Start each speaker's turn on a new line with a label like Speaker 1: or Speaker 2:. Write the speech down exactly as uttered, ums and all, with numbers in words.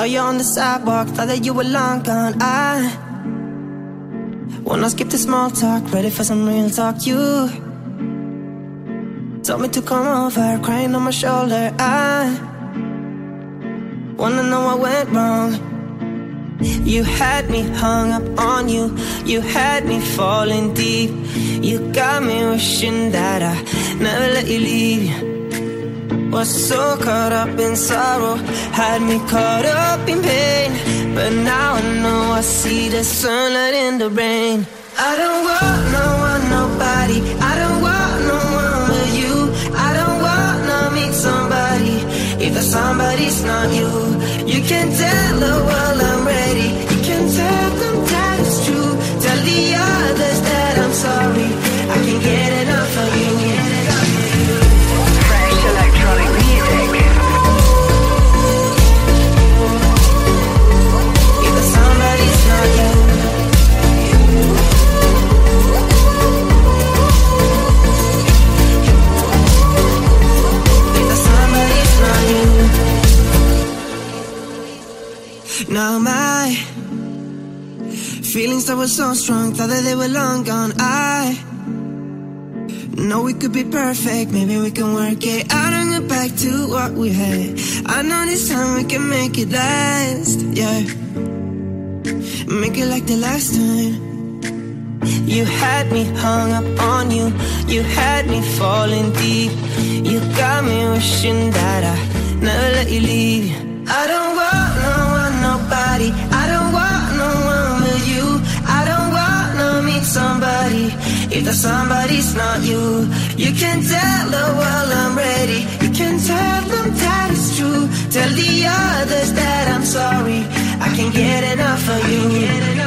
Speaker 1: Saw you on the sidewalk, thought that you were long gone. I wanna skip the small talk, ready for some real talk. You told me to come over, crying on my shoulder. I wanna know what went wrong. You had me hung up on you, you had me falling deep. You got me wishing that I never let you leave. Was so caught up in sorrow, had me caught up in pain. But now I know I see the sunlight in the rain. I don't want no one, nobody. I don't want no one but you. I don't want to meet somebody if that somebody's not you. You can tell the world I'm ready. You can tell them that it's true. Tell the others that I'm sorry. I can't get enough of you.
Speaker 2: Fresh electronic music.
Speaker 1: If that somebody's not you. Now my feelings that were so strong, thought that they were long gone. I know we could be perfect, maybe we can work it out and get back to what we had. I know this time we can make it last, yeah. Make it like the last time. You had me hung up on you, you had me falling deep. You got me wishing that I never let you leave. I don't want no one, nobody. I don't want no one but you. I don't want to meet somebody if that somebody's not you. You can tell the world I'm ready. You can tell them that it's true. Tell the others that I'm sorry. I can't get enough of you.